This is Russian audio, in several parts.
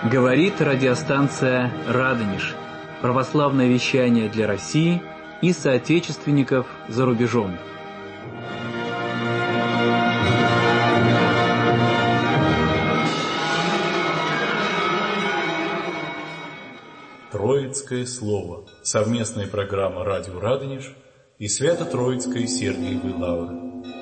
Говорит радиостанция «Радонеж». Православное вещание для России и соотечественников за рубежом. Троицкое слово. Совместная программа «Радио Радонеж» и Свято-Троицкой Сергиевой Лавры.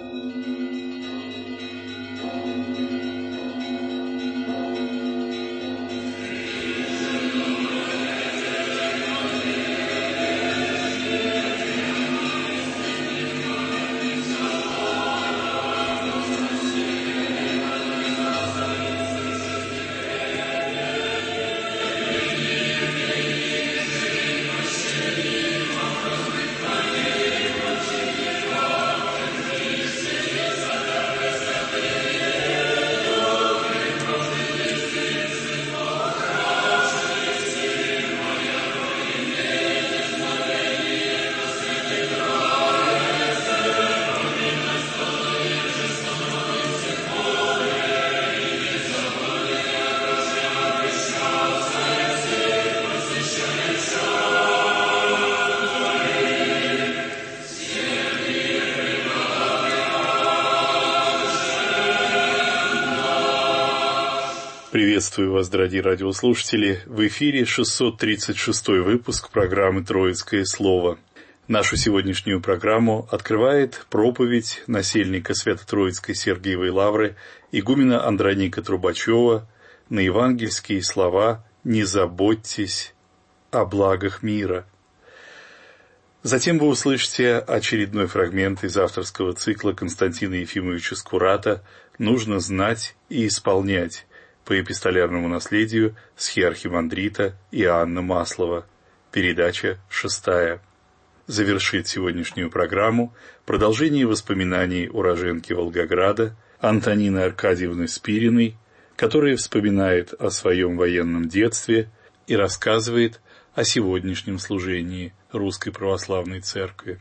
Приветствую вас, дорогие радиослушатели. В эфире 636-й выпуск программы «Троицкое слово». Нашу сегодняшнюю программу открывает проповедь насельника Свято-Троицкой Сергиевой Лавры игумена Андроника Трубачева на евангельские слова «Не заботьтесь о благах мира». Затем вы услышите очередной фрагмент из авторского цикла Константина Ефимовича Скурата «Нужно знать и исполнять» по эпистолярному наследию схиархимандрита Иоанна Маслова. Передача 6. Завершит сегодняшнюю программу продолжение воспоминаний уроженки Волгограда Антонины Аркадьевны Спириной, которая вспоминает о своем военном детстве и рассказывает о сегодняшнем служении Русской Православной Церкви.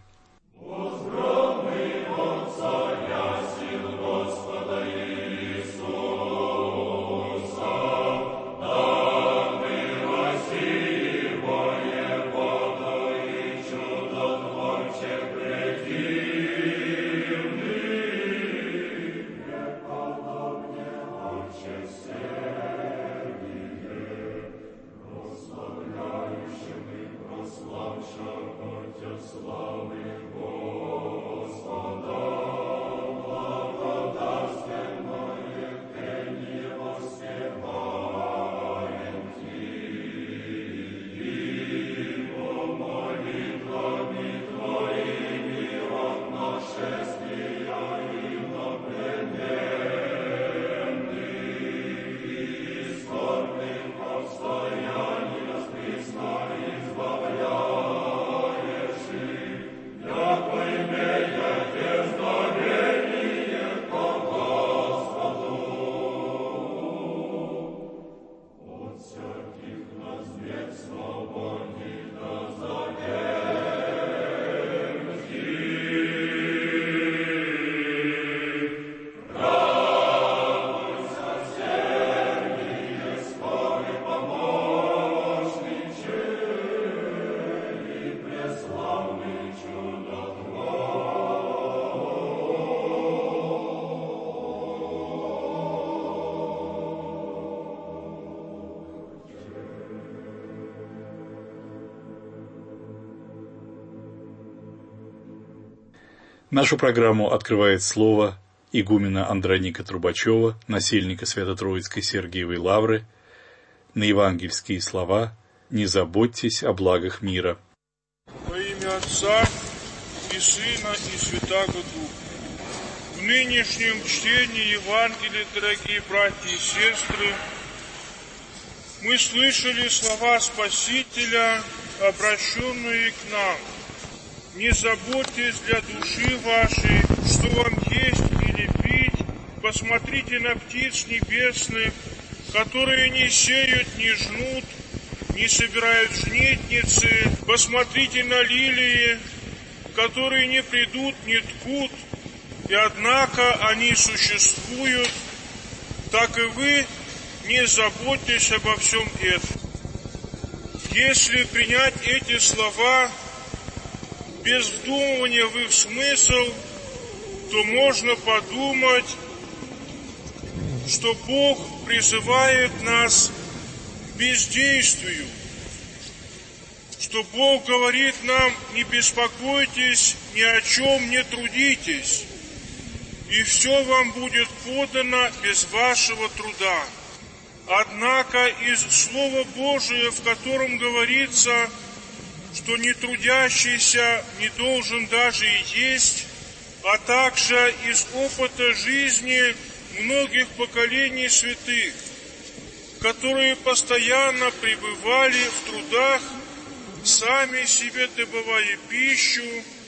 Нашу программу открывает слово игумена Андроника Трубачева, насельника Свято-Троицкой Сергиевой Лавры, на евангельские слова «Не заботьтесь о благах мира». Во имя Отца и Сына и Святаго Духа. В нынешнем чтении Евангелия, дорогие братья и сестры, мы слышали слова Спасителя, обращенные к нам. Не заботьтесь для души вашей, что вам есть или пить. Посмотрите на птиц небесных, которые не сеют, не жнут, не собирают жнитницы. Посмотрите на лилии, которые не придут, не ткут, и однако они существуют. Так и вы не заботьтесь обо всем этом. Если принять эти слова без вдумывания в их смысл, то можно подумать, что Бог призывает нас к бездействию, что Бог говорит нам: не беспокойтесь, ни о чем не трудитесь, и все вам будет подано без вашего труда. Однако из Слова Божия, в котором говорится, что нетрудящийся не должен даже и есть, а также из опыта жизни многих поколений святых, которые постоянно пребывали в трудах, сами себе добывая пищу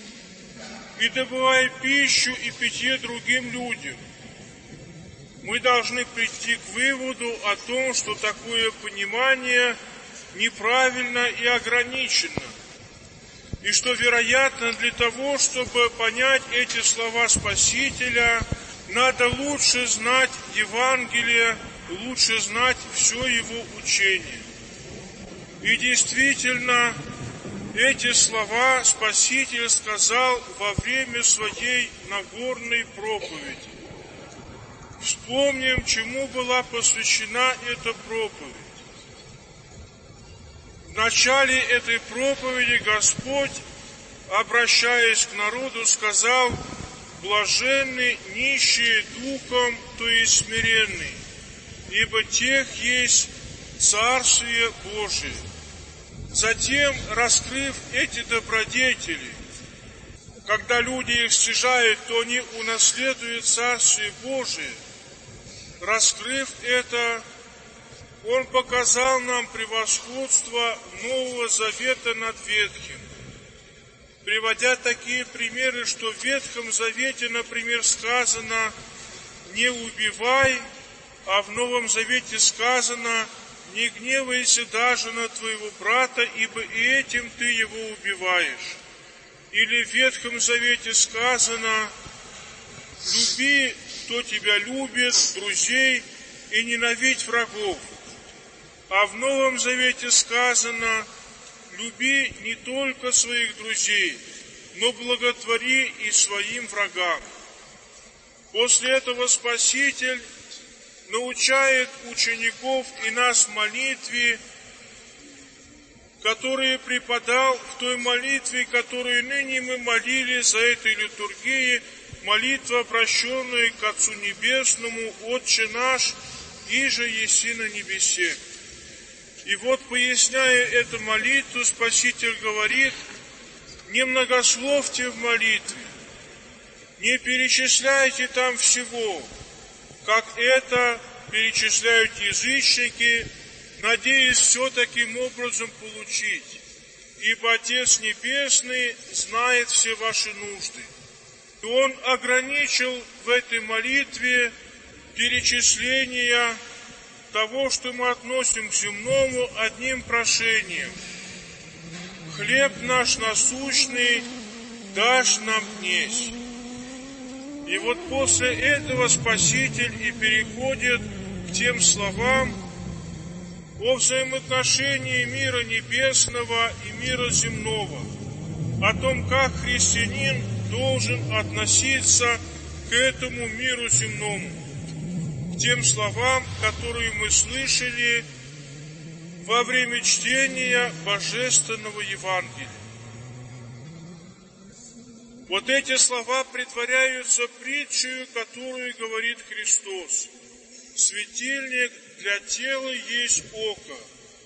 и питье другим людям, мы должны прийти к выводу о том, что такое понимание неправильно и ограничено, и что, вероятно, для того, чтобы понять эти слова Спасителя, надо лучше знать Евангелие, лучше знать все его учение. И действительно, эти слова Спаситель сказал во время своей Нагорной проповеди. Вспомним, чему была посвящена эта проповедь. В начале этой проповеди Господь, обращаясь к народу, сказал: «Блаженны нищие духом, то есть смиренные, ибо тех есть Царствие Божие». Затем, раскрыв эти добродетели, когда люди их стяжают, то они унаследуют Царствие Божие. Раскрыв это, Он показал нам превосходство Нового Завета над Ветхим, приводя такие примеры, что в Ветхом Завете, например, сказано: «Не убивай», а в Новом Завете сказано: «Не гневайся даже на твоего брата, ибо и этим ты его убиваешь». Или в Ветхом Завете сказано: «Люби, кто тебя любит, друзей, и ненавидь врагов». А в Новом Завете сказано: «Люби не только своих друзей, но благотвори и своим врагам». После этого Спаситель научает учеников и нас молитве, который преподал в той молитве, которую ныне мы молили за этой литургией, молитва, обращенная к Отцу Небесному: «Отче наш, иже еси на небесе». И вот, поясняя эту молитву, Спаситель говорит: не многословьте в молитве, не перечисляйте там всего, как это перечисляют язычники, надеясь все таким образом получить. Ибо Отец Небесный знает все ваши нужды. И Он ограничил в этой молитве перечисление того, что мы относим к земному, одним прошением: «Хлеб наш насущный дашь нам днесь». И вот после этого Спаситель и переходит к тем словам о взаимоотношении мира небесного и мира земного, о том, как христианин должен относиться к этому миру земному, к тем словам, которые мы слышали во время чтения Божественного Евангелия. Вот эти слова претворяются притчей, которую говорит Христос: «Светильник для тела есть око».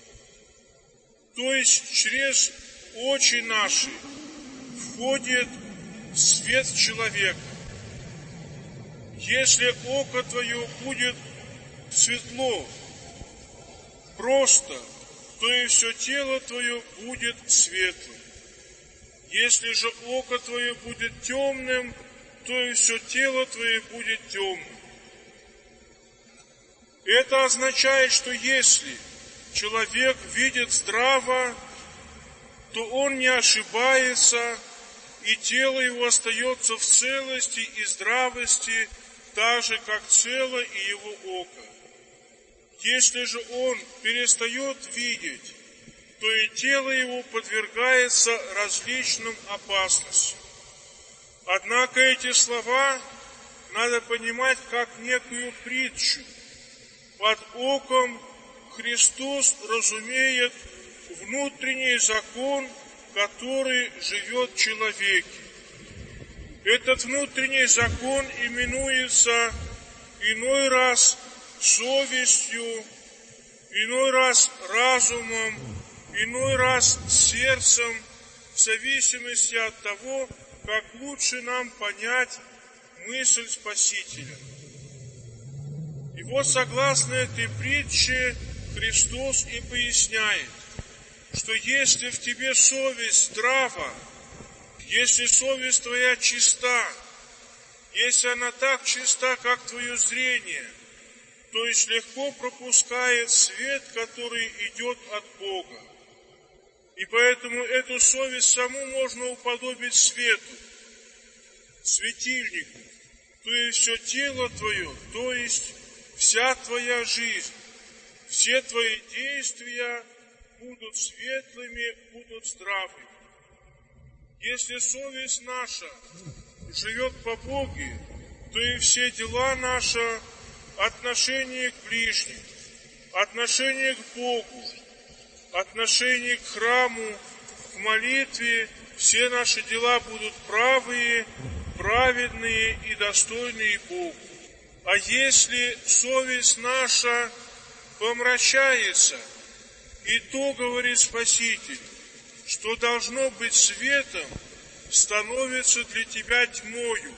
То есть через очи наши входит свет человека. Если око твое будет светло, просто, то и все тело твое будет светлым. Если же око твое будет темным, то и все тело твое будет темным. Это означает, что если человек видит здраво, то он не ошибается, и тело его остается в целости и здравости, так же, как цело и его око. Если же он перестает видеть, то и тело его подвергается различным опасностям. Однако эти слова надо понимать как некую притчу. Под оком Христос разумеет внутренний закон, который живет в человеке. Этот внутренний закон именуется иной раз совестью, иной раз разумом, иной раз сердцем, в зависимости от того, как лучше нам понять мысль Спасителя. И вот согласно этой притче Христос и поясняет, что если в тебе совесть здрава, если совесть твоя чиста, если она так чиста, как твое зрение, то есть легко пропускает свет, который идет от Бога. И поэтому эту совесть саму можно уподобить свету, светильнику, то есть все тело твое, то есть вся твоя жизнь, все твои действия будут светлыми, будут здравыми. Если совесть наша живет по Богу, то и все дела наши, отношение к ближним, отношение к Богу, отношение к храму, к молитве, все наши дела будут правые, праведные и достойные Богу. А если совесть наша помрачается, и то, говорит Спаситель, что должно быть светом, становится для тебя тьмою.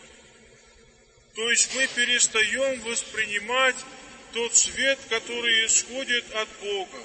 То есть мы перестаем воспринимать тот свет, который исходит от Бога.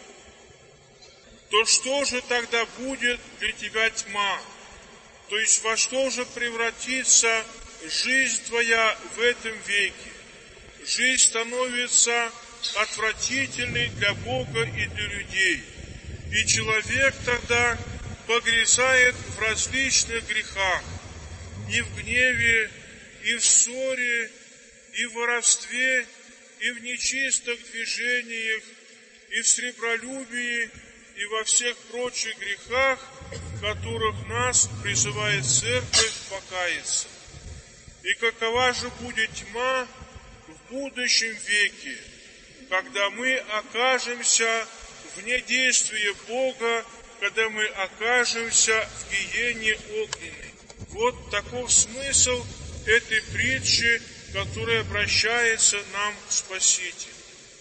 То что же тогда будет для тебя тьма? То есть во что же превратится жизнь твоя в этом веке? Жизнь становится отвратительной для Бога и для людей. И человек тогда погрязает в различных грехах, и в гневе, и в ссоре, и в воровстве, и в нечистых движениях, и в сребролюбии, и во всех прочих грехах, в которых нас призывает Церковь покаяться. И какова же будет тьма в будущем веке, когда мы окажемся вне действия Бога, когда мы окажемся в гиене огненной. Вот таков смысл этой притчи, которая обращается нам Спаситель.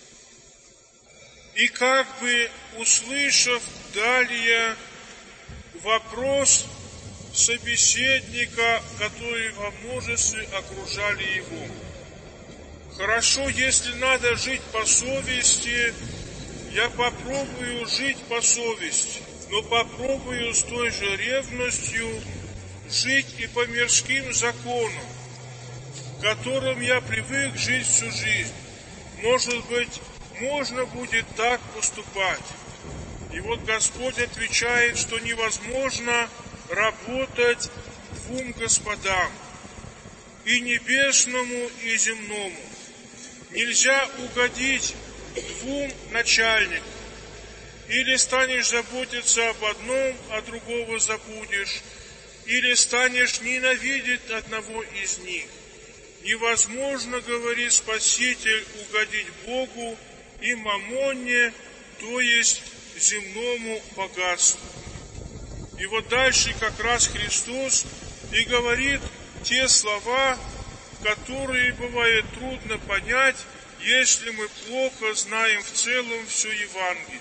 И как бы услышав далее вопрос собеседника, которые во множестве окружали его. Хорошо, если надо жить по совести, я попробую жить по совести, но попробую с той же ревностью жить и по мирским законам, которым я привык жить всю жизнь. Может быть, можно будет так поступать. И вот Господь отвечает, что невозможно работать двум господам, и небесному, и земному. Нельзя угодить двум начальникам. Или станешь заботиться об одном, а другого забудешь, или станешь ненавидеть одного из них. Невозможно, говорит Спаситель, угодить Богу и мамонне, то есть земному богатству. И вот дальше как раз Христос и говорит те слова, которые бывает трудно понять, если мы плохо знаем в целом все Евангелие.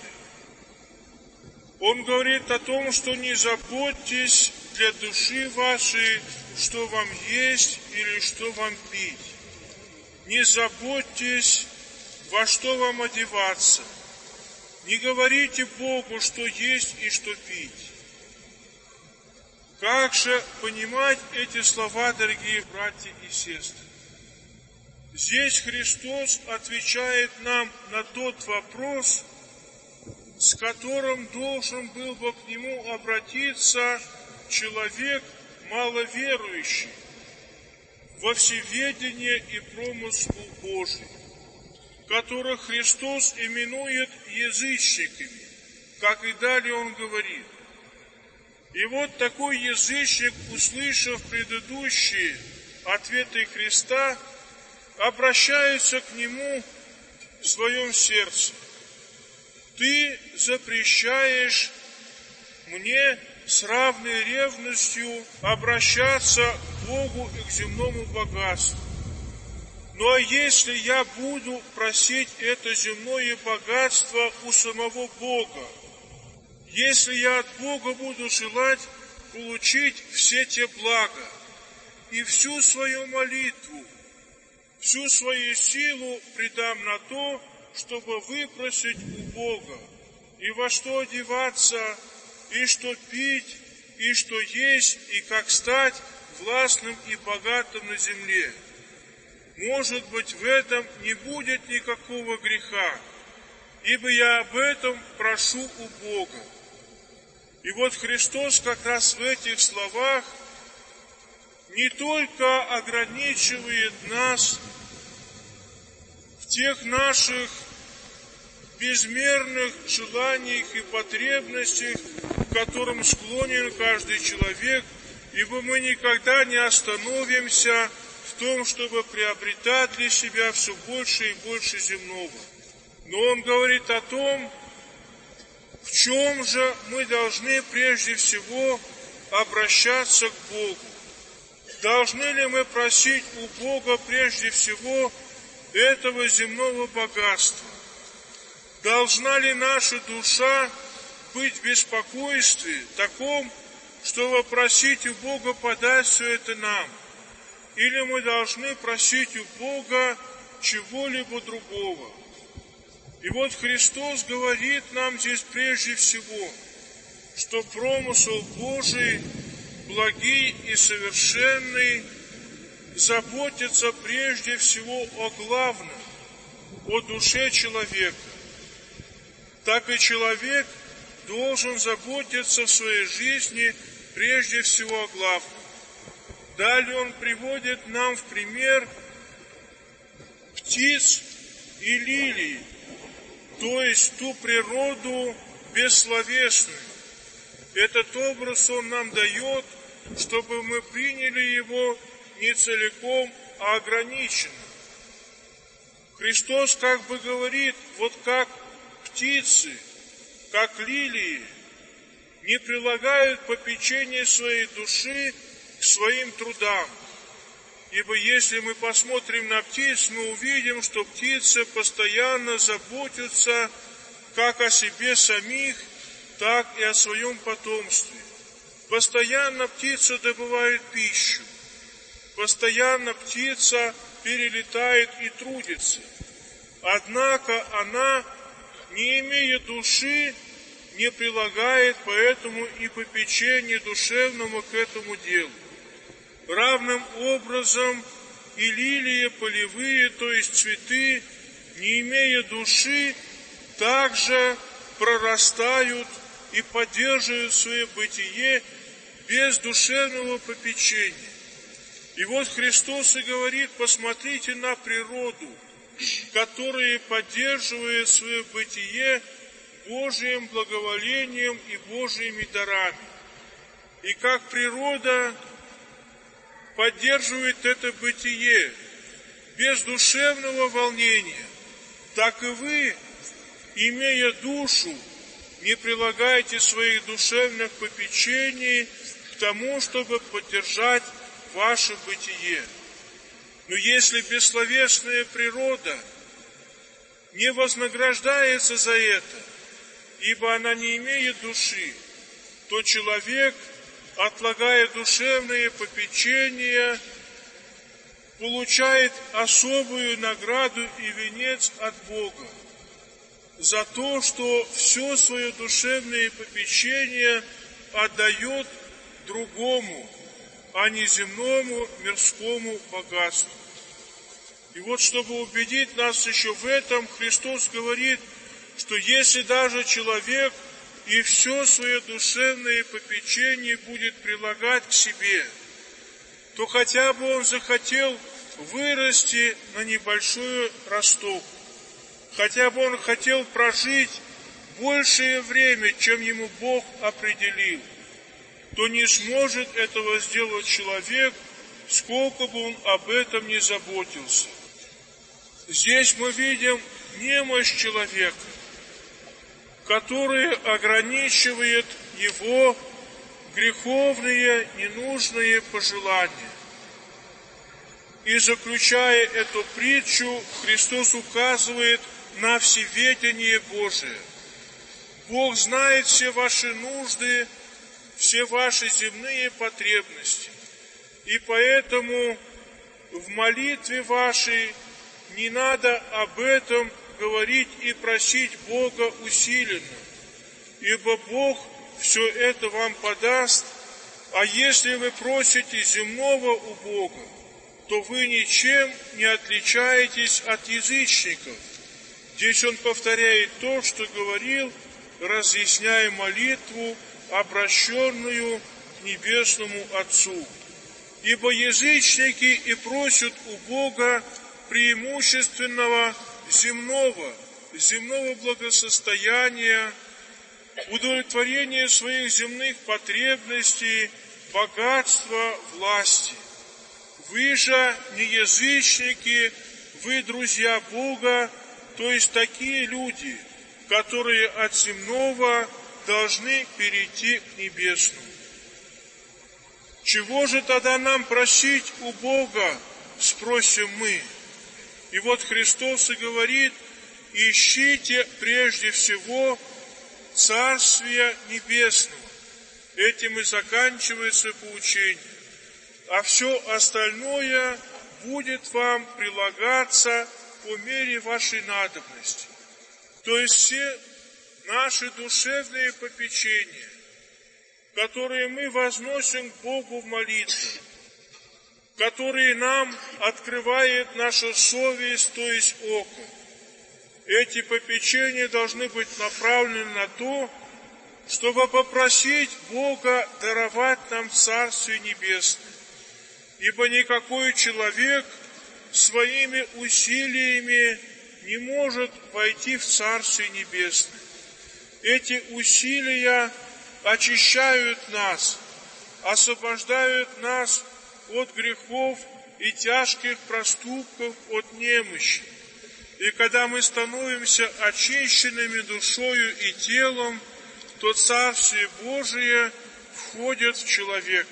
Он говорит о том, что не заботьтесь для души вашей, что вам есть или что вам пить. Не заботьтесь, во что вам одеваться. Не говорите Богу, что есть и что пить. Как же понимать эти слова, дорогие братья и сестры? Здесь Христос отвечает нам на тот вопрос, с которым должен был бы к Нему обратиться человек маловерующий во всеведение и промысл Божий. которых Христос именует язычниками, как и далее Он говорит. И вот такой язычник, услышав предыдущие ответы Христа, обращается к Нему в своем сердце. Ты запрещаешь мне с равной ревностью обращаться к Богу и к земному богатству. Ну а если я буду просить это земное богатство у самого Бога, если я от Бога буду желать получить все те блага и всю свою молитву, всю свою силу предам на то, чтобы выпросить у Бога, и во что одеваться, и что пить, и что есть, и как стать властным и богатым на земле. Может быть, в этом не будет никакого греха, ибо я об этом прошу у Бога. И вот Христос как раз в этих словах не только ограничивает нас в тех наших безмерных желаниях и потребностях, к которым склонен каждый человек, ибо мы никогда не остановимся в том, чтобы приобретать для себя все больше и больше земного. Но Он говорит о том, в чем же мы должны прежде всего обращаться к Богу. Должны ли мы просить у Бога прежде всего этого земного богатства? Должна ли наша душа быть в беспокойстве таком, чтобы просить у Бога подать все это нам? Или мы должны просить у Бога чего-либо другого? И вот Христос говорит нам здесь прежде всего, что промысел Божий, благий и совершенный, заботится прежде всего о главном, о душе человека. Так и человек должен заботиться в своей жизни прежде всего о главном. Далее Он приводит нам в пример птиц и лилий, то есть ту природу бессловесную. Этот образ Он нам дает, чтобы мы приняли его не целиком, а ограниченно. Христос как бы говорит, вот как птицы, как лилии, не прилагают попечения своей души к своим трудам. Ибо если мы посмотрим на птиц, мы увидим, что птицы постоянно заботятся как о себе самих, так и о своем потомстве. Постоянно птица добывает пищу. Постоянно птица перелетает и трудится. Однако она, не имея души, не прилагает поэтому и попечения душевному к этому делу. Равным образом и лилии полевые, то есть цветы, не имея души, также прорастают и поддерживают свое бытие без душевного попечения. И вот Христос и говорит, посмотрите на природу, которая поддерживает свое бытие Божьим благоволением и Божьими дарами. И как природа поддерживает это бытие без душевного волнения, так и вы, имея душу, не прилагайте своих душевных попечений к тому, чтобы поддержать ваше бытие. Но если бессловесная природа не вознаграждается за это, ибо она не имеет души, то человек, отлагая душевные попечения, получает особую награду и венец от Бога за то, что все свое душевное попечение отдает другому, а не земному мирскому богатству. И вот, чтобы убедить нас еще в этом, Христос говорит, что если даже человек и все свое душевное попечение будет прилагать к себе, то хотя бы он захотел вырасти на небольшой росток, хотя бы он хотел прожить большее время, чем ему Бог определил, то не сможет этого сделать человек, сколько бы он об этом ни заботился. Здесь мы видим немощь человека, которая ограничивает его греховные, ненужные пожелания. И заключая эту притчу, Христос указывает на всеведение Божие. Бог знает все ваши нужды, все ваши земные потребности. И поэтому в молитве вашей не надо об этом говорить и просить Бога усиленно, ибо Бог все это вам подаст, а если вы просите земного у Бога, то вы ничем не отличаетесь от язычников. Здесь он повторяет то, что говорил, разъясняя молитву, обращенную к Небесному Отцу. Ибо язычники и просят у Бога преимущественного земного благосостояния, удовлетворения своих земных потребностей, богатства, власти. Вы же не язычники, вы друзья Бога, то есть такие люди, которые от земного должны перейти к небесному. Чего же тогда нам просить у Бога, спросим мы. И вот Христос и говорит: ищите прежде всего Царствия Небесного. Этим и заканчивается поучение. А все остальное будет вам прилагаться по мере вашей надобности. То есть все наши душевные попечения, которые мы возносим к Богу в молитве, которые нам открывает наша совесть, то есть око. Эти попечения должны быть направлены на то, чтобы попросить Бога даровать нам Царствие Небесное. Ибо никакой человек своими усилиями не может войти в Царствие Небесное. Эти усилия очищают нас, освобождают нас от грехов и тяжких проступков, от немощи. И когда мы становимся очищенными душою и телом, то Царствие Божие входит в человека.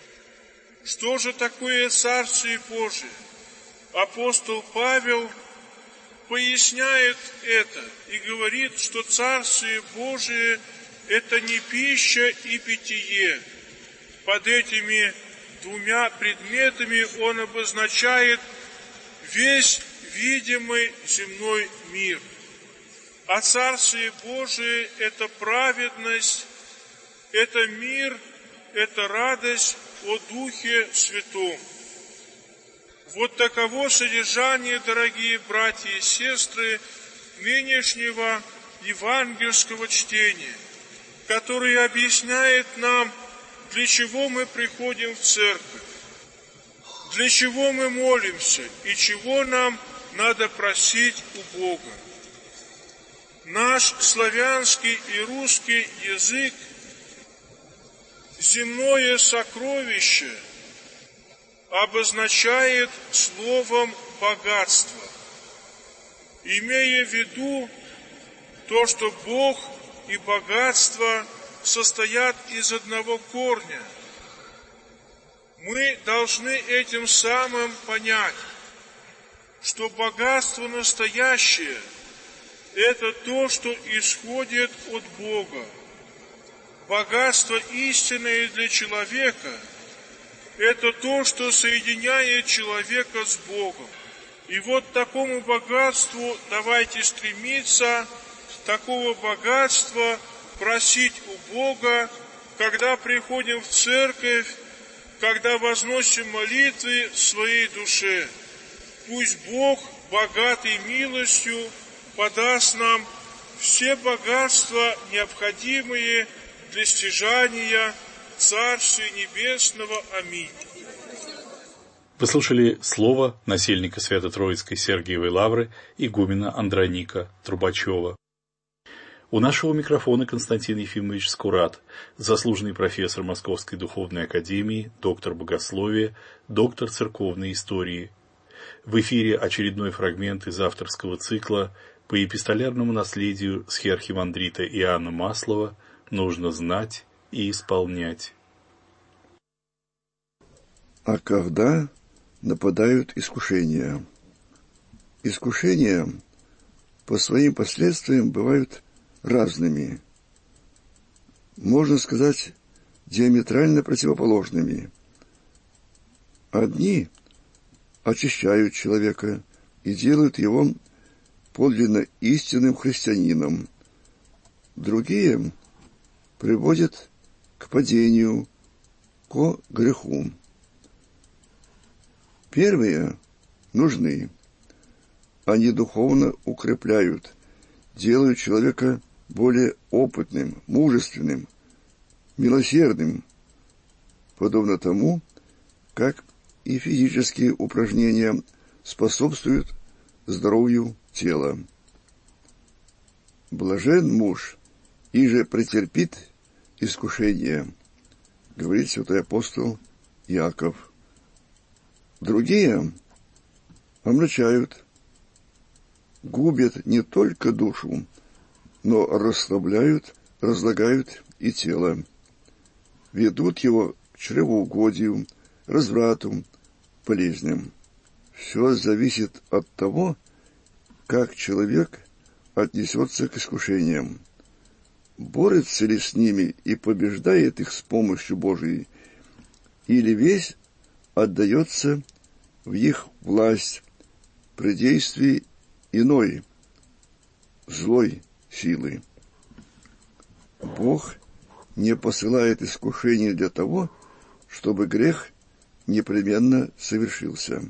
Что же такое Царствие Божие? Апостол Павел поясняет это и говорит, что Царствие Божие – это не пища и питье. Под этими двумя предметами он обозначает весь видимый земной мир. А Царствие Божие – это праведность, это мир, это радость о Духе Святом. Вот таково содержание, дорогие братья и сестры, нынешнего евангельского чтения, которое объясняет нам, для чего мы приходим в церковь, для чего мы молимся и чего нам надо просить у Бога. Наш славянский и русский язык земное сокровище обозначает словом богатство, имея в виду то, что Бог и богатство состоят из одного корня. Мы должны этим самым понять, что богатство настоящее – это то, что исходит от Бога. Богатство истинное для человека – это то, что соединяет человека с Богом. И вот такому богатству давайте стремиться, такого богатства просить у Бога, когда приходим в церковь, когда возносим молитвы в своей душе. Пусть Бог, богатый милостью, подаст нам все богатства, необходимые для стяжания Царствия Небесного. Аминь. Вы слушали слово насельника Свято-Троицкой Сергиевой Лавры игумена Андроника Трубачева. У нашего микрофона Константин Ефимович Скурат, заслуженный профессор Московской Духовной Академии, доктор богословия, доктор церковной истории. В эфире очередной фрагмент из авторского цикла по эпистолярному наследию схиархимандрита Иоанна Маслова «Нужно знать и исполнять». А когда нападают искушения? Искушения по своим последствиям бывают разными, можно сказать, диаметрально противоположными. Одни очищают человека и делают его подлинно истинным христианином, другие приводят к падению, к греху. Первые нужны. Они духовно укрепляют, делают человека более опытным, мужественным, милосердным, подобно тому, как и физические упражнения способствуют здоровью тела. Блажен муж, иже претерпит искушение, говорит святой апостол Иаков. Другие омрачают, губят не только душу, но расслабляют, разлагают и тело, ведут его к чревоугодию, разврату, болезням. Все зависит от того, как человек отнесется к искушениям, борется ли с ними и побеждает их с помощью Божией, или весь отдается в их власть при действии иной, злой силы. Бог не посылает искушений для того, чтобы грех непременно совершился.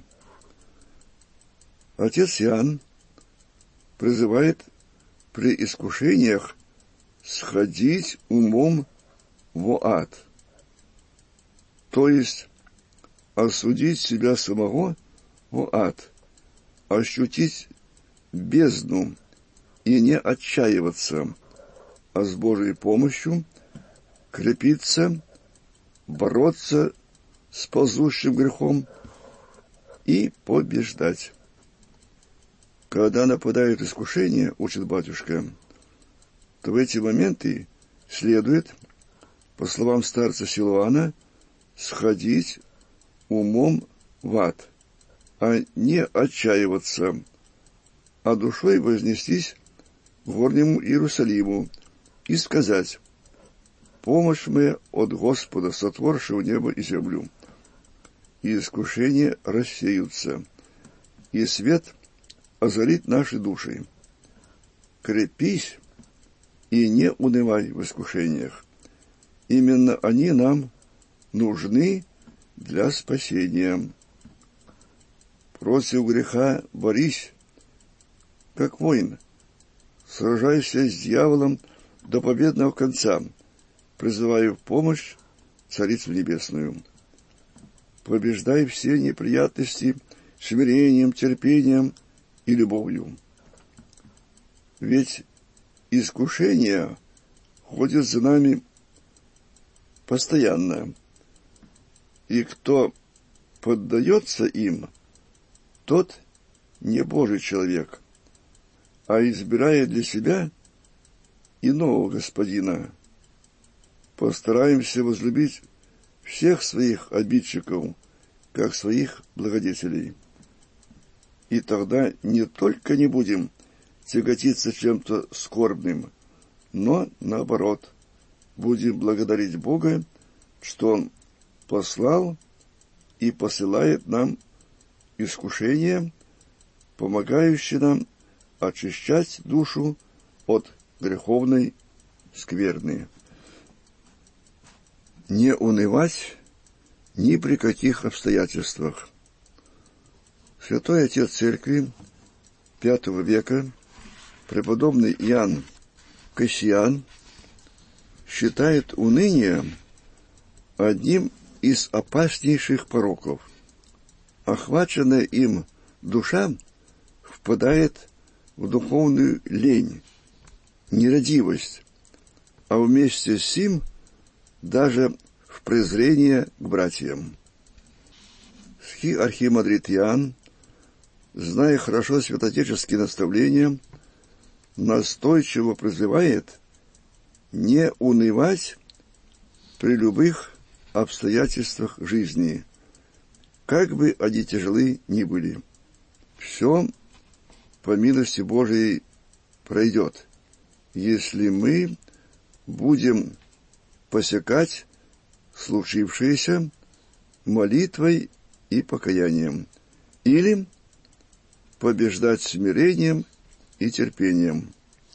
Отец Иоанн призывает при искушениях сходить умом в ад, то есть осудить себя самого в ад, ощутить бездну и не отчаиваться, а с Божьей помощью крепиться, бороться с ползущим грехом и побеждать. Когда нападают искушения, учит батюшка, то в эти моменты следует, по словам старца Силуана, сходить умом в ад, а не отчаиваться, а душой вознестись к горнему Иерусалиму и сказать: «Помощь моя от Господа, сотворшего небо и землю». И искушения рассеются, и свет озарит наши души. Крепись и не унывай в искушениях. Именно они нам нужны для спасения. Против греха борись, как воин. Сражайся с дьяволом до победного конца, призывая в помощь Царицу Небесную. Побеждай все неприятности смирением, терпением и любовью. Ведь искушения ходят за нами постоянно, и кто поддается им, тот не Божий человек, а избирает для себя иного господина. Постараемся возлюбить всех своих обидчиков, как своих благодетелей. И тогда не только не будем тяготиться чем-то скорбным, но, наоборот, будем благодарить Бога, что Он послал и посылает нам искушения, помогающие нам очищать душу от греховной скверны. Не унывать ни при каких обстоятельствах. Святой Отец Церкви V века, преподобный Иоанн Кассиан, считает уныние одним из опаснейших пороков. охваченная им душа впадает в духовную лень, нерадивость, а вместе с сим даже в презрение к братьям. Архимандрит Иоанн, зная хорошо святоотеческие наставления, настойчиво призывает не унывать при любых обстоятельствах жизни, как бы они тяжелы ни были. Все по милости Божией пройдет, если мы будем посекать случившееся молитвой и покаянием, или побеждать смирением и терпением.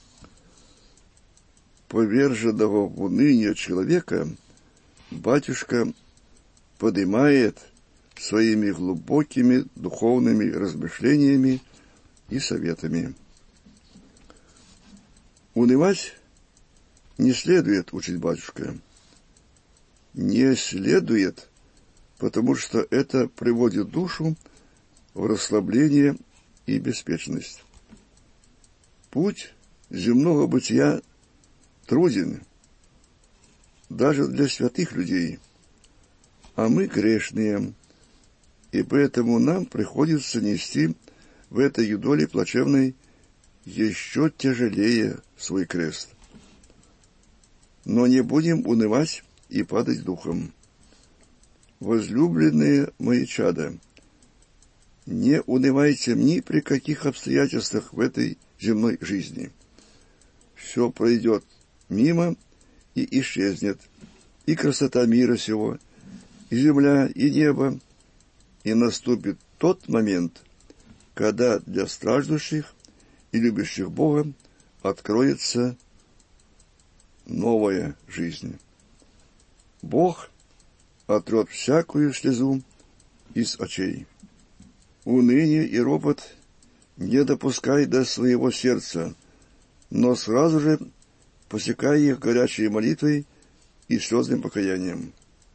Поверженного в уныние человека батюшка поднимает своими глубокими духовными размышлениями и советами. Унывать не следует, учит батюшка. Не следует, потому что это приводит душу в расслабление и беспечность. Путь земного бытия труден, даже для святых людей, а мы грешные, и поэтому нам приходится нести в этой юдоле плачевной еще тяжелее свой крест. Но не будем унывать и падать духом. Возлюбленные мои чада, не унывайте ни при каких обстоятельствах в этой земной жизни. Все пройдет мимо и исчезнет, и красота мира сего, и земля, и небо, и наступит тот момент, когда для страждущих и любящих Бога откроется новая жизнь. Бог отрет всякую слезу из очей. Уныние и ропот не допускай до своего сердца, но сразу же посекай их горячей молитвой и слезным покаянием.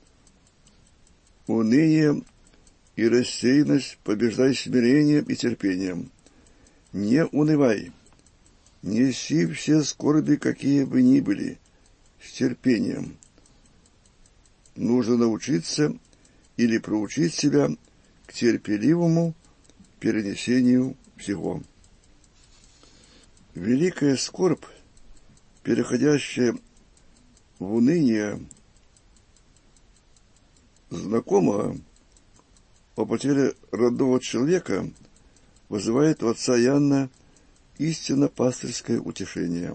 Уныние и рассеянность побеждай смирением и терпением. Не унывай, неси все скорби, какие бы ни были, с терпением. Нужно научиться или проучить себя к терпеливому перенесению всего. Великая скорбь, переходящая в уныние знакомого о потере родного человека, вызывает у отца Иоанна истинно пастырское утешение.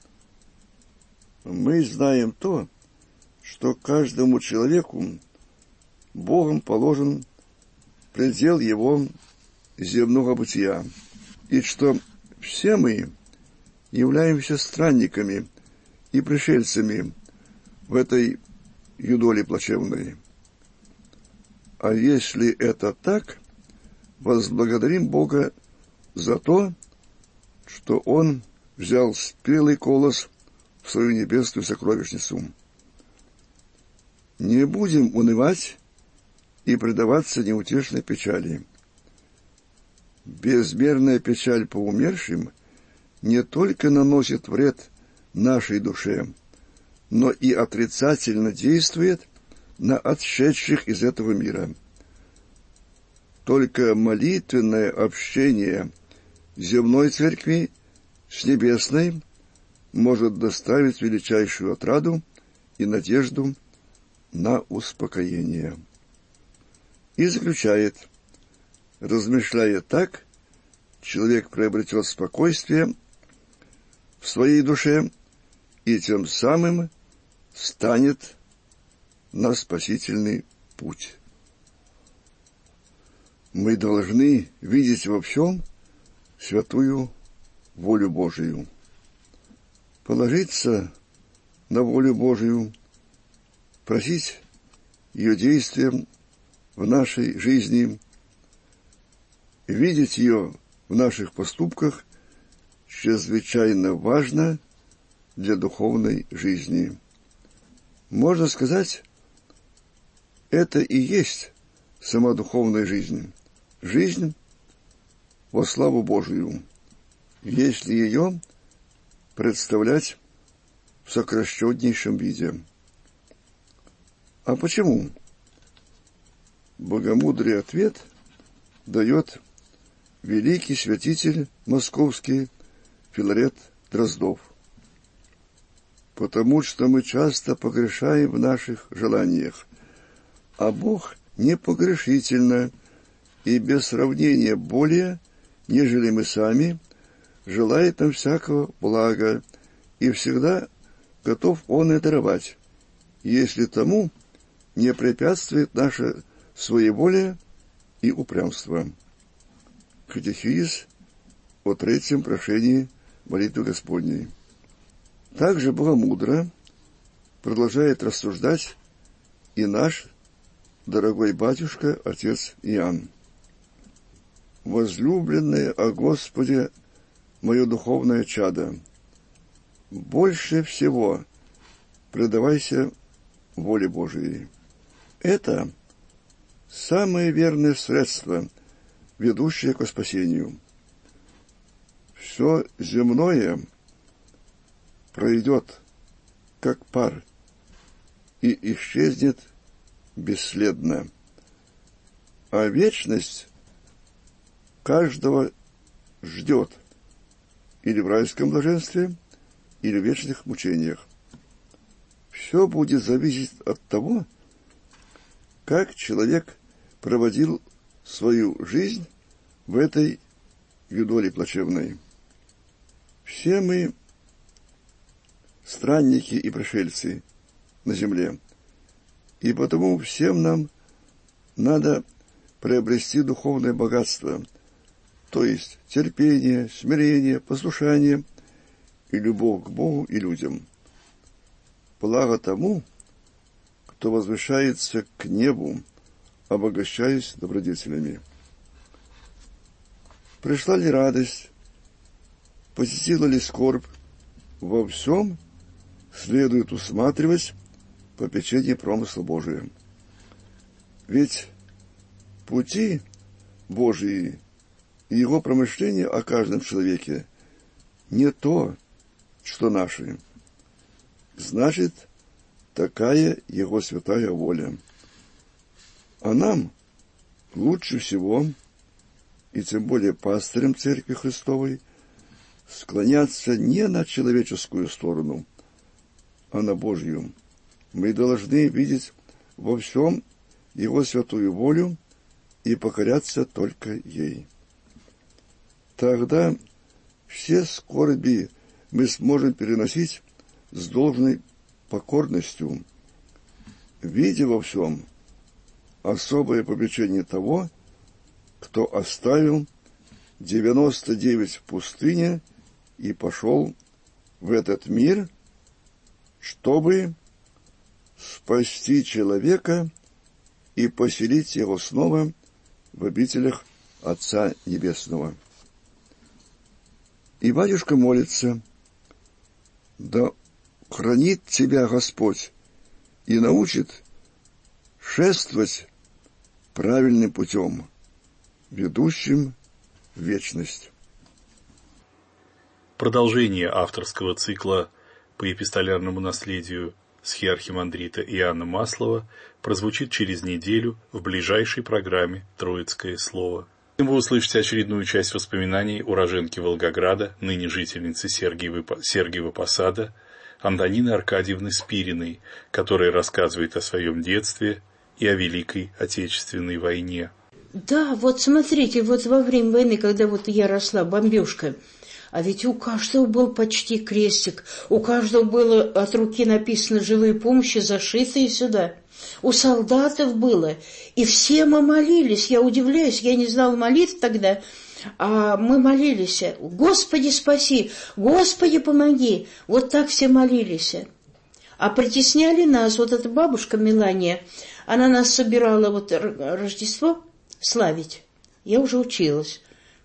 Мы знаем то, что каждому человеку Богом положен предел его земного бытия, и что все мы являемся странниками и пришельцами в этой юдоле плачевной. А если это так, возблагодарим Бога за то, что Он взял спелый колос в свою небесную сокровищницу. Не будем унывать и предаваться неутешной печали. Безмерная печаль по умершим не только наносит вред нашей душе, но и отрицательно действует на отшедших из этого мира. Только молитвенное общение земной церкви с небесной может доставить величайшую отраду и надежду на успокоение. И заключает: размышляя так, человек приобретет спокойствие в своей душе и тем самым станет на спасительный путь. Мы должны видеть во всем святую волю Божию, положиться на волю Божию, просить ее действия в нашей жизни, видеть ее в наших поступках чрезвычайно важно для духовной жизни. Можно сказать, это и есть сама духовная жизнь, жизнь во славу Божию, если ее представлять в сокращеннейшем виде. А почему? Богомудрый ответ дает великий святитель московский Филарет Дроздов. Потому что мы часто погрешаем в наших желаниях, а Бог непогрешительно и без сравнения более, нежели мы сами, желает нам всякого блага, и всегда готов Он и даровать, если тому не препятствует наше своеволие и упрямство. Катехизис о третьем прошении молитвы Господней. Также Богомудро продолжает рассуждать и наш дорогой батюшка, отец Иоанн. «Возлюбленное о Господе мое духовное чадо, больше всего предавайся воле Божией. Это самое верное средство, ведущее к спасению. Все земное пройдет, как пар, и исчезнет бесследно. А вечность каждого ждет или в райском блаженстве, или в вечных мучениях. Все будет зависеть от того, как человек проводил свою жизнь в этой юдоли плачевной. Все мы странники и пришельцы на земле, и потому всем нам надо приобрести духовное богатство, то есть терпение, смирение, послушание и любовь к Богу и людям. Благо тому, кто возвышается к небу, обогащаясь добродетелями. Пришла ли радость, посетила ли скорбь, во всем следует усматривать попечение промысла Божия. Ведь пути Божии и его промышления о каждом человеке не то, что наши. Значит, такая его святая воля. А нам лучше всего, и тем более пастырям Церкви Христовой, склоняться не на человеческую сторону, а на Божью. Мы должны видеть во всем Его святую волю и покоряться только ей. Тогда все скорби мы сможем переносить с должной покорностью, видя во всем особое попечение того, кто оставил 99 в пустыне и пошел в этот мир, чтобы спасти человека и поселить его снова в обителях Отца Небесного. И батюшка молится: да хранит тебя Господь и научит шествовать правильным путем, ведущим в вечность. Продолжение авторского цикла по эпистолярному наследию схиархимандрита Иоанна Маслова прозвучит через неделю в ближайшей программе «Троицкое слово». Вы услышите очередную часть воспоминаний уроженки Волгограда, ныне жительницы Сергиева Посада, Антонины Аркадьевны Спириной, которая рассказывает о своем детстве и о Великой Отечественной войне. Да, вот смотрите, вот во время войны, когда вот я росла, бомбежка, а ведь у каждого был почти крестик, у каждого было от руки написано «Живые помощи», зашитые сюда. У солдатов было, и все мы молились. Я удивляюсь, я не знала молитв тогда, а мы молились: «Господи, спаси! Господи, помоги!» Вот так все молились. А притесняли нас, вот эта бабушка Мелания, она нас собирала вот Рождество славить. Я уже училась.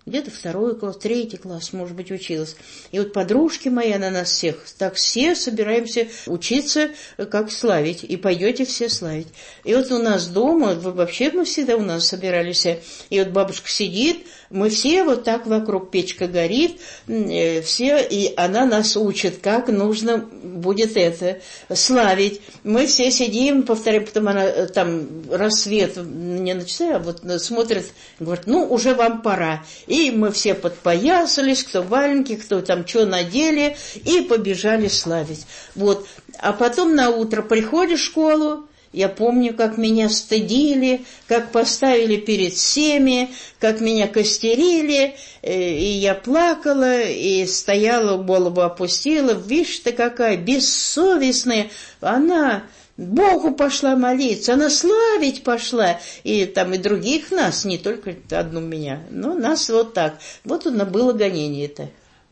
где-то 2 класс, 3 класс, может быть, училась. И вот подружки мои, она нас всех, так все собираемся учиться, как славить, и пойдете все славить. И вот у нас дома, вообще мы всегда у нас собирались, и вот бабушка сидит, мы все вот так вокруг, печка горит, все, и она нас учит, как нужно будет это славить. Мы все сидим, повторяем, потом она там рассвет не на часы, а вот смотрит, говорит, ну, уже вам пора. И мы все подпоясались, кто валенки, кто там что надели, и побежали славить. Вот. А потом на утро приходишь в школу, я помню, как меня стыдили, как поставили перед всеми, как меня костерили, и я плакала, и стояла, голову опустила. Видишь ты какая бессовестная, она Богу пошла молиться, она славить пошла, и там и других нас, не только одну меня, но нас вот так. Вот оно было гонение-то.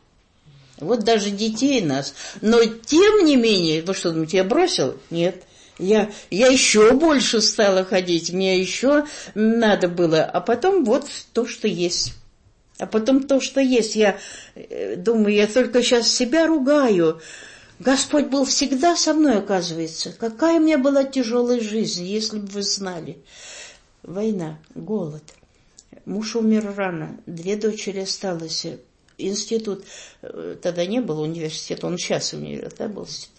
Вот даже детей нас. Но тем не менее, вы что думаете, я бросил? Нет. Я еще больше стала ходить, мне еще надо было. А потом вот то, что есть. А потом то, что есть. Я думаю, я только сейчас себя ругаю. Господь был всегда со мной, оказывается. Какая у меня была тяжелая жизнь, если бы вы знали. Война, голод. Муж умер рано, 2 дочери осталось. Институт, тогда не было университета, он сейчас университет, да, был институт.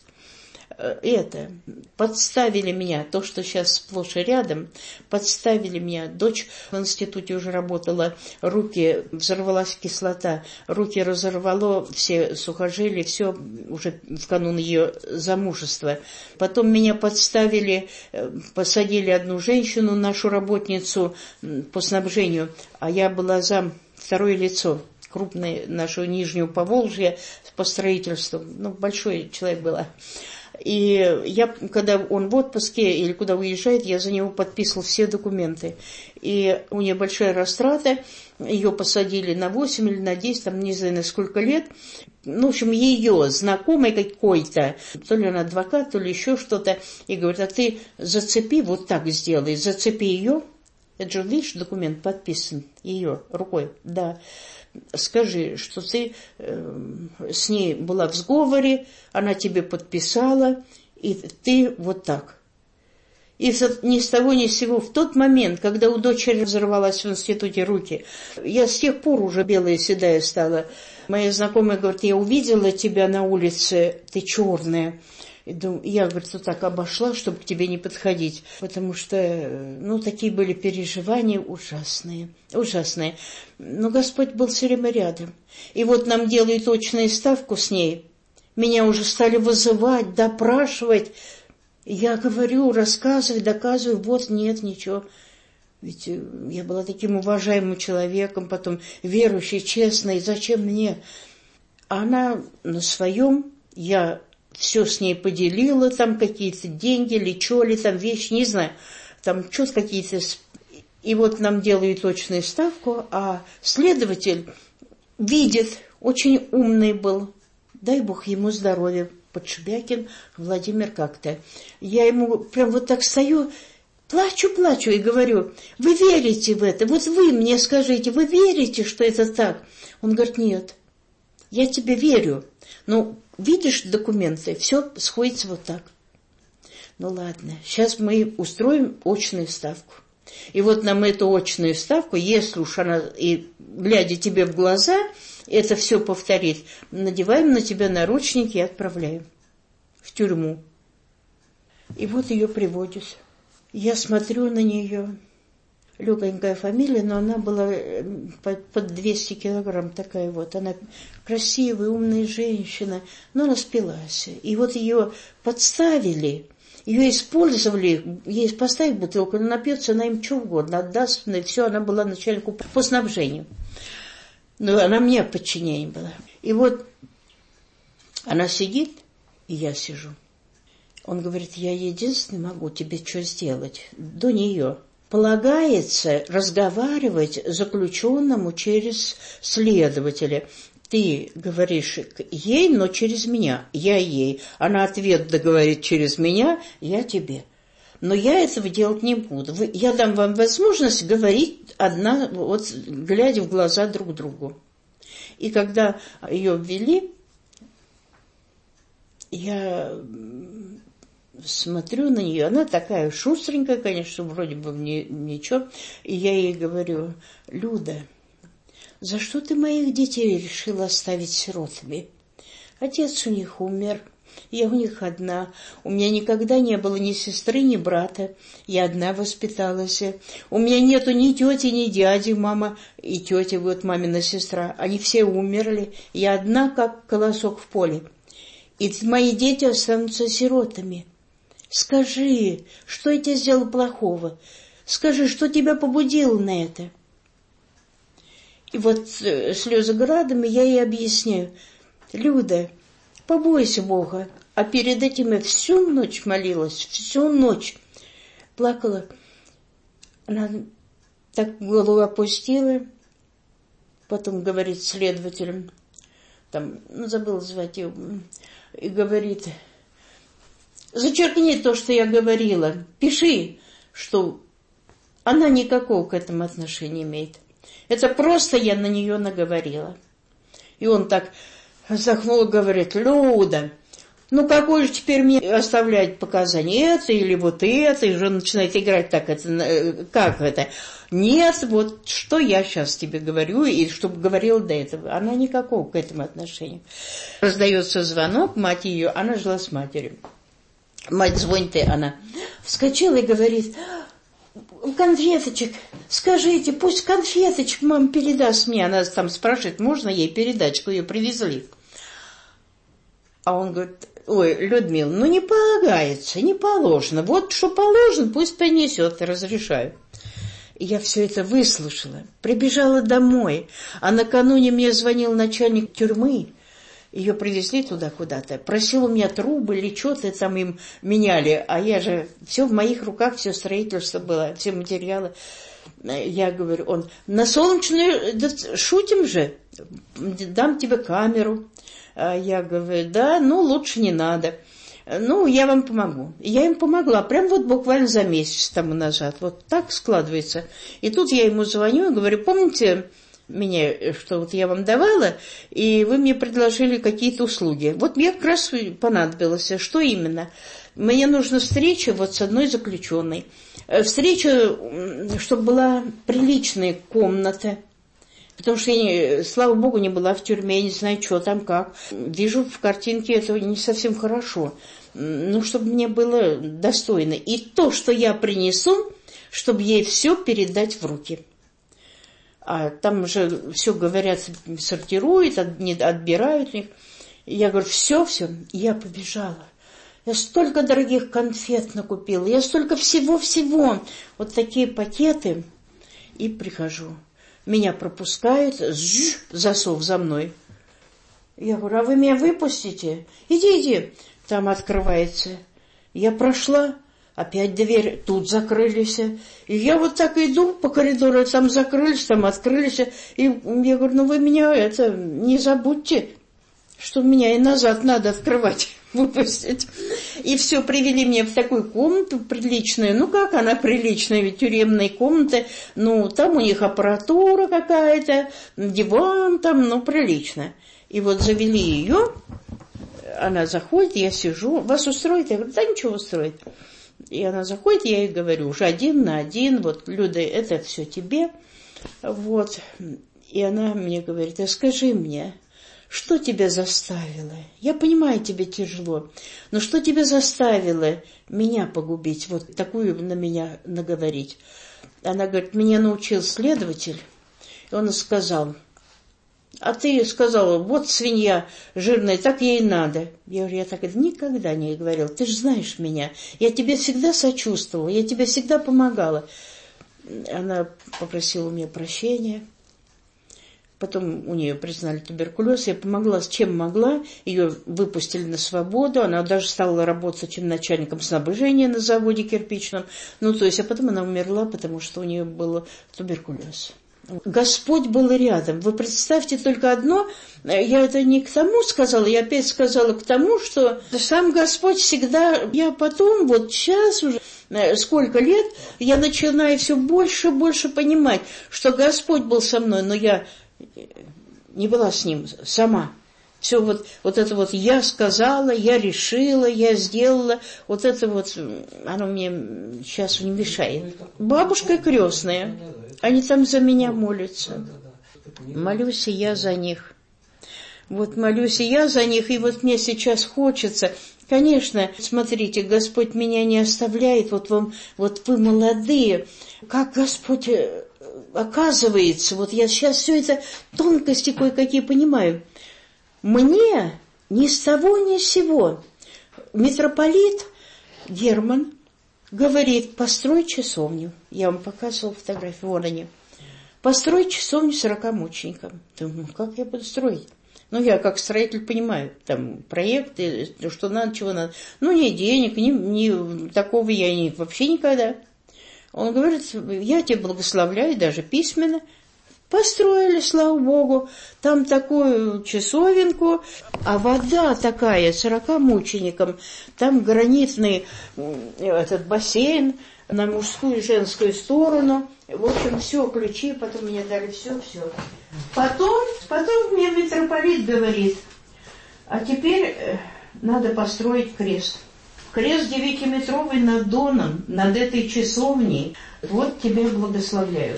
Это, подставили меня, то, что сейчас сплошь и рядом, подставили меня. Дочь в институте уже работала, руки, взорвалась кислота, руки разорвало, все сухожилия, все уже в канун ее замужества. Потом меня подставили, посадили одну женщину, нашу работницу по снабжению, а я была зам, 2-е лицо. Крупное наше Нижнего Поволжья по строительству, большой человек была. И я, когда он в отпуске или куда уезжает, я за него подписывала все документы. И у нее большая растрата, ее посадили на 8 или на 10, там не знаю на сколько лет. В общем, ее знакомый какой-то, то ли он адвокат, то ли еще что-то, и говорит, а ты зацепи, вот так сделай, зацепи ее. Это же, видишь, документ подписан ее рукой, да. Скажи, что ты с ней была в сговоре, она тебе подписала, и ты вот так. И ни с того ни с сего, в тот момент, когда у дочери взорвалась в институте руки, я с тех пор уже белая седая стала. Моя знакомая говорит, я увидела тебя на улице, ты черная. Я, говорит, вот так обошла, чтобы к тебе не подходить, потому что, такие были переживания ужасные, ужасные. Но Господь был все время рядом. И вот нам делают очную ставку с ней. Меня уже стали вызывать, допрашивать. Я говорю, рассказываю, доказываю, вот нет, ничего. Ведь я была таким уважаемым человеком, потом верующей, честной, зачем мне? Она на своем, я все с ней поделила, там какие-то деньги, лечили, там вещи, не знаю, там что-то какие-то. И вот нам делают точную ставку, а следователь видит, очень умный был, дай Бог ему здоровья, Подшибякин Владимир как-то. Я ему прям вот так стою, плачу и говорю, вы верите в это? Вот вы мне скажите, вы верите, что это так? Он говорит, нет, я тебе верю. Видишь документы, все сходится вот так. Ладно, сейчас мы устроим очную ставку. И вот нам эту очную ставку, если уж она, и глядя тебе в глаза, это все повторит, надеваем на тебя наручники и отправляем в тюрьму. И вот ее приводят. Я смотрю на нее. Легонькая фамилия, но она была под 200 килограмм такая вот. Она красивая, умная женщина, но распилась. И вот ее подставили, ее использовали, ей поставить бутылку, она напьется, она им что угодно отдаст, и все, она была начальнику по снабжению. Но она мне подчинение была. И вот она сидит, и я сижу. Он говорит, я единственный могу тебе что сделать до нее. Полагается разговаривать заключенному через следователя. Ты говоришь ей, но через меня. Я ей. Она ответ договорит через меня, я тебе. Но я этого делать не буду. Я дам вам возможность говорить одна, вот глядя в глаза друг другу. И когда ее ввели, я смотрю на нее, она такая шустренькая, конечно, вроде бы ничего. И я ей говорю: Люда, за что ты моих детей решила оставить сиротами? Отец у них умер, я у них одна. У меня никогда не было ни сестры, ни брата. Я одна воспиталась. У меня нету ни тети, ни дяди, мама и тетя, вот мамина сестра. Они все умерли. Я одна, как колосок в поле. И мои дети останутся сиротами. Скажи, что я тебе сделал плохого? Скажи, что тебя побудило на это? И вот слезы градом, и я ей объясняю: Люда, побойся Бога. А перед этим я всю ночь молилась, всю ночь плакала. Она так голову опустила, потом говорит следователям, там, забыла звать ее, и говорит: зачеркни то, что я говорила, пиши, что она никакого к этому отношения имеет. Это просто я на нее наговорила. И он так вздохнул и говорит: Люда, ну какое же теперь мне оставлять показания? Это или вот это? И уже начинает играть так, это, как это? Нет, вот что я сейчас тебе говорю, и чтобы говорила до этого. Она никакого к этому отношения. Раздается звонок, мать ее, она жила с матерью. Мать звонит, и она вскочила и говорит: конфеточек, скажите, пусть конфеточек мама передаст мне. Она там спрашивает, можно ей передать, что ее привезли. А он говорит: ой, Людмила, ну не полагается, не положено. Вот что положено, пусть принесет, разрешаю. И я все это выслушала, прибежала домой. А накануне мне звонил начальник тюрьмы. Ее привезли туда куда-то, просил у меня трубы или что-то там им меняли. А я же, все в моих руках, все строительство было, все материалы. Я говорю, он: на Солнечную, да шутим же, дам тебе камеру. А я говорю: да, ну лучше не надо. Ну, я вам помогу. Я им помогла, прям вот буквально за месяц тому назад. Вот так складывается. И тут я ему звоню и говорю: помните меня, что вот я вам давала, и вы мне предложили какие-то услуги. Вот мне как раз понадобилось. Что именно? Мне нужна встреча вот с одной заключенной. Встреча, чтобы была приличная комната. Потому что я, слава богу, не была в тюрьме, я не знаю, что там, как. Вижу в картинке это не совсем хорошо. Ну, чтобы мне было достойно. И то, что я принесу, чтобы ей все передать в руки. А там уже все, говорят, сортируют, отбирают их. Я говорю: все, я побежала. Я столько дорогих конфет накупила, я столько всего-всего. Вот такие пакеты. И прихожу. Меня пропускают, засов за мной. Я говорю: а вы меня выпустите? Иди. Там открывается. Я прошла, опять дверь, тут закрылись. И я вот так иду по коридору, там закрылись, там открылись. И я говорю: ну вы меня не забудьте, что меня и назад надо открывать, выпустить. И все, привели меня в такую комнату приличную. Ну как она приличная, ведь тюремная комната. Ну там у них аппаратура какая-то, диван там, ну прилично. И вот завели ее, она заходит, я сижу: вас устроит? Я говорю: да ничего устроит. И она заходит, я ей говорю уже 1 на 1, вот, Люда, это все тебе. Вот. И она мне говорит: а скажи мне, что тебя заставило? Я понимаю, тебе тяжело, но что тебя заставило меня погубить, вот такую на меня наговорить? Она говорит: меня научил следователь, и он сказал: а ты сказала, вот свинья жирная, так ей надо. Я говорю: я так это никогда не говорила, ты же знаешь меня, я тебе всегда сочувствовала, я тебе всегда помогала. Она попросила у меня прощения. Потом у нее признали туберкулез, я помогла с чем могла, ее выпустили на свободу, она даже стала работать чем начальником снабжения на заводе кирпичном, ну то есть, а потом она умерла, потому что у нее был туберкулез. Господь был рядом. Вы представьте только одно, я это не к тому сказала, я опять сказала к тому, что сам Господь всегда, я потом, вот сейчас уже, сколько лет, я начинаю все больше и больше понимать, что Господь был со мной, но я не была с Ним сама. Все вот это вот я сказала, я решила, я сделала, вот это вот, оно мне сейчас не мешает. Бабушка крестная, они там за меня молятся. Молюсь и я за них. Вот молюсь и я за них, и вот мне сейчас хочется. Конечно, смотрите, Господь меня не оставляет, вот вы молодые, как Господь оказывается, вот я сейчас все это тонкости кое-какие понимаю. Мне ни с того ни с сего митрополит Герман говорит: построй часовню. Я вам показывала фотографию, вон они. Построй часовню 40 мученикам. Думаю, как я буду строить? Ну, я как строитель понимаю, там проекты, что надо, чего надо. Ну, ни денег, ни такого я вообще никогда. Он говорит: я тебя благословляю, даже письменно. Построили, слава Богу, там такую часовенку, а вода такая, 40 мученикам, там гранитный этот бассейн на мужскую и женскую сторону. В общем, все, ключи, потом мне дали все. Потом мне митрополит говорит: а теперь надо построить крест. Крест 9-метровый над Доном, над этой часовней. Вот тебя благословляю.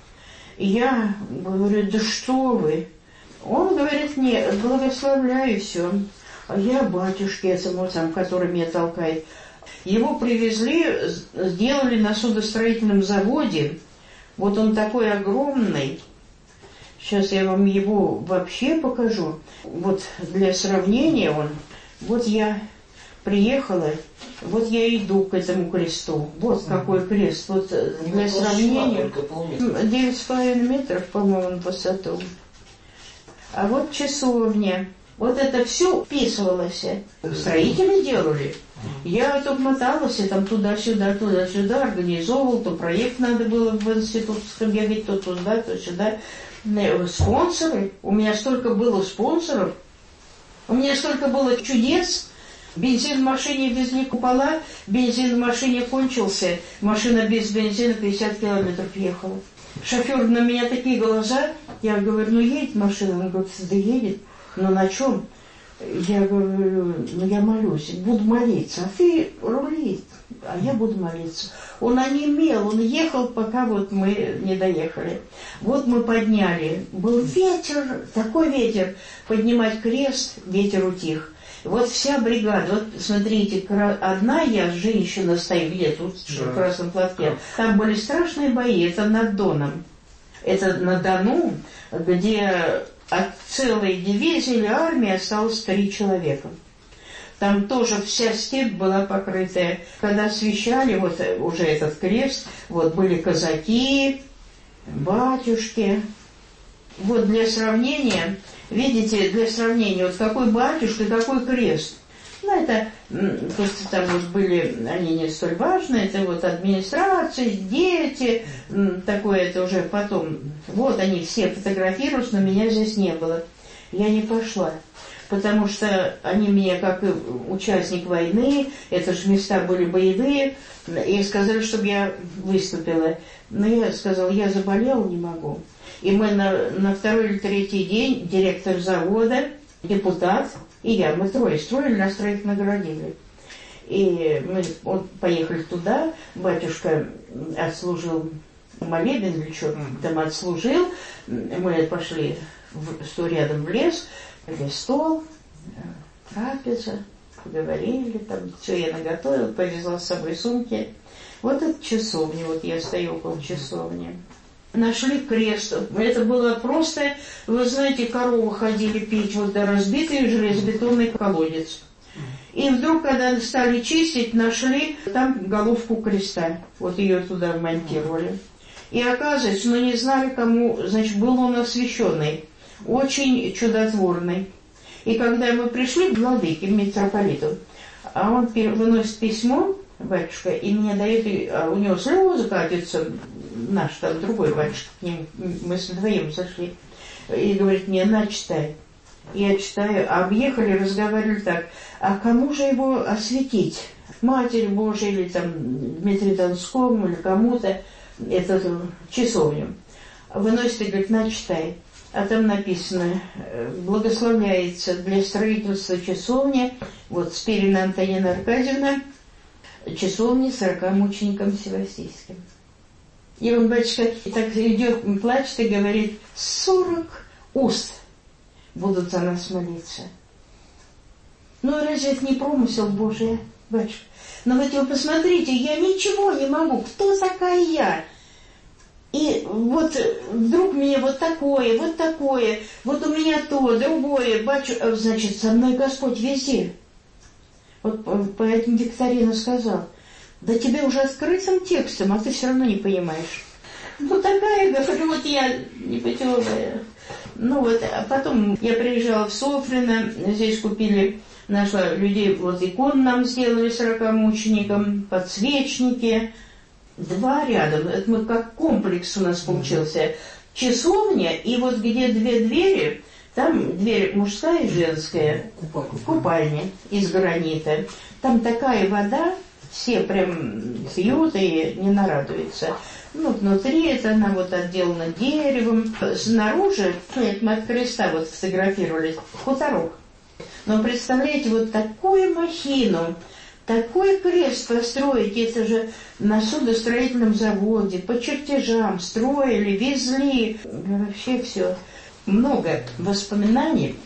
И я говорю: да что вы? Он говорит: нет, благословляю, все. А я батюшке этому, который меня толкает. Его привезли, сделали на судостроительном заводе. Вот он такой огромный. Сейчас я вам его вообще покажу. Вот для сравнения он. Вот я приехала, вот я иду к этому кресту. Вот какой крест. Вот для сравнения 9,5 метров, по-моему, высоту. А вот часовня. Вот это все вписывалось. Строители делали. Я только моталась, там туда-сюда, организовывал, то проект надо было в институт бегать, то туда, то сюда. Спонсоры. У меня столько было спонсоров. У меня столько было чудес. Бензин в машине везли купола, бензин в машине кончился, машина без бензина 50 километров ехала. Шофер на меня такие глаза, я говорю: ну едет машина, он говорит: да едет, но на чем? Я говорю: ну я молюсь, буду молиться, а ты рули, а я буду молиться. Он онемел, он ехал, пока вот мы не доехали. Вот мы подняли, был ветер, такой ветер, поднимать крест, ветер утих. Вот вся бригада, вот смотрите, одна я, женщина, стою, где тут, в красном платке. Там были страшные бои, это над Доном. Это на Дону, где от целой дивизии или армии осталось 3 человека. Там тоже вся степь была покрытая. Когда освещали вот уже этот крест, вот были казаки, батюшки. Вот для сравнения, видите, для сравнения, вот какой батюшка, какой крест. Ну, это просто там вот были, они не столь важны, это вот администрация, дети, такое это уже потом. Вот они все фотографируются, но меня здесь не было. Я не пошла, потому что они меня, как и участник войны, это же места были боевые, и сказали, чтобы я выступила. Но я сказала: я заболела, не могу. И мы на 2-й или 3-й день, директор завода, депутат и я, мы 3 строили, нас 3 наградили. И мы поехали туда, батюшка отслужил молебен или что там отслужил, мы пошли рядом в лес, где стол, трапеза, поговорили, там все я наготовила, повезла с собой сумки. Вот это часовня, вот я стою около часовни. Нашли крест. Это было просто, вы знаете, коровы ходили пить, вот да, разбитый железобетонный колодец. И вдруг, когда стали чистить, нашли там головку креста. Вот ее туда вмонтировали. И оказывается, но не знали, кому, значит, был он освященный, очень чудотворный. И когда мы пришли к владыке, митрополиту, а он выносит письмо, батюшка, и мне дает, а у него слезы катятся, наш там другой батюшка, к ним мы с вдвоем зашли, и говорит мне: на, читай. Я читаю, объехали, разговаривали так: а кому же его осветить? Матери Божией или там Дмитрию Донскому или кому-то эту часовню. Выносит и говорит: на, читай. А там написано: благословляется для строительства часовни, вот Спирина Антонина Аркадьевна, часовни 40 мученикам Всевоссийским. И он, батюшка, так идет, плачет и говорит: 40 уст будут за нас молиться. Ну разве это не промысел Божий, батюшка? Но вот вы посмотрите, я ничего не могу, кто такая я? И вот вдруг мне вот такое, вот у меня то, другое, батюшка, значит, со мной Господь везде. Вот поэтому Викторина сказал: да тебе уже открытым текстом, а ты все равно не понимаешь. Ну такая, говорю, вот я непутевая. Ну вот, а потом я приезжала в Софрино, здесь купили, нашла людей, вот икон нам сделали 40 мученикам, подсвечники, 2 рядом, это мы как комплекс у нас получился. Часовня, и вот где 2 двери, там дверь мужская и женская, купальня из гранита. Там такая вода, все прям пьют и не нарадуются. Ну, внутри это она вот отделана деревом. Снаружи, это мы от креста вот фотографировали, хуторок. Но представляете, вот такую махину, такой крест построить, это же на судостроительном заводе, по чертежам строили, везли, вообще все. Много воспоминаний.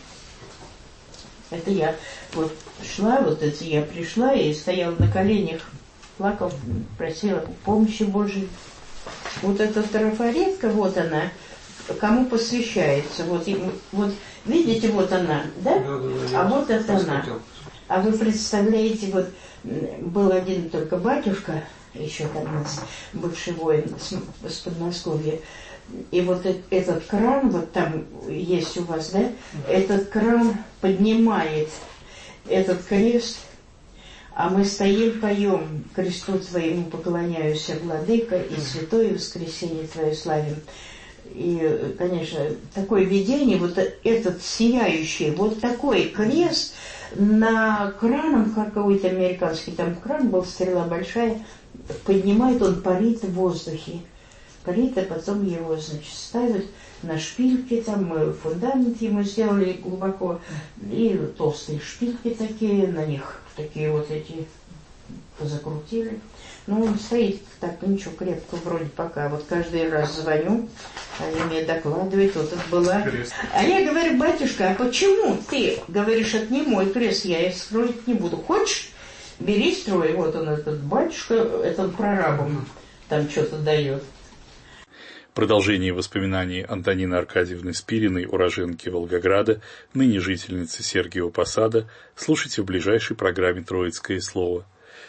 Это я вот шла, вот это я пришла и стояла на коленях, плакала, просила помощи Божией. Вот эта трафаретка, вот она, кому посвящается. Вот видите, вот она, да? А вот это она. А вы представляете, вот был один только батюшка, еще там у нас бывший воин с Подмосковья, и вот этот кран, вот там есть у вас, да? Этот кран поднимает этот крест, а мы стоим, поем: кресту Твоему поклоняюсь, Владыка, и святое воскресенье Твое славим. И, конечно, такое видение, вот этот сияющий, вот такой крест на краном, какой-то американский, там кран был, стрела большая, поднимает, он парит в воздухе. Парит, а потом его, значит, ставят на шпильки, там мы фундамент ему сделали глубоко, и толстые шпильки такие, на них такие вот эти закрутили. Ну, он стоит так, ничего, крепко вроде пока. Вот каждый раз звоню, они мне докладывают, вот это была. А я говорю: батюшка, а почему ты говоришь, это не мой крест, я их строить не буду. Хочешь, бери, строй. Вот он, этот батюшка, это прорабом там что-то дает. Продолжение воспоминаний Антонины Аркадьевны Спириной, уроженки Волгограда, ныне жительницы Сергиева Посада, слушайте в ближайшей программе «Троицкое слово».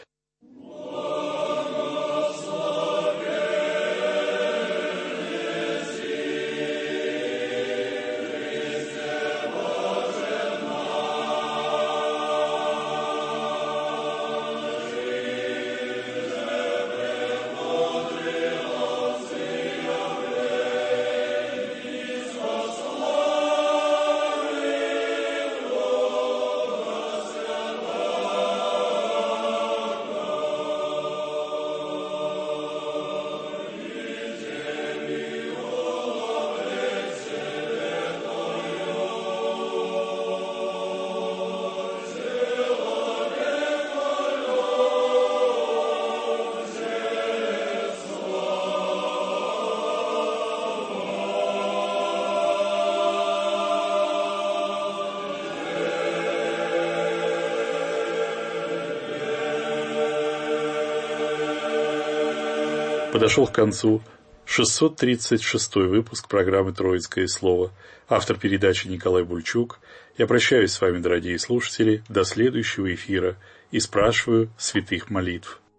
Подошел к концу 636-й выпуск программы «Троицкое слово». Автор передачи Николай Бульчук. Я прощаюсь с вами, дорогие слушатели, до следующего эфира и спрашиваю святых молитв.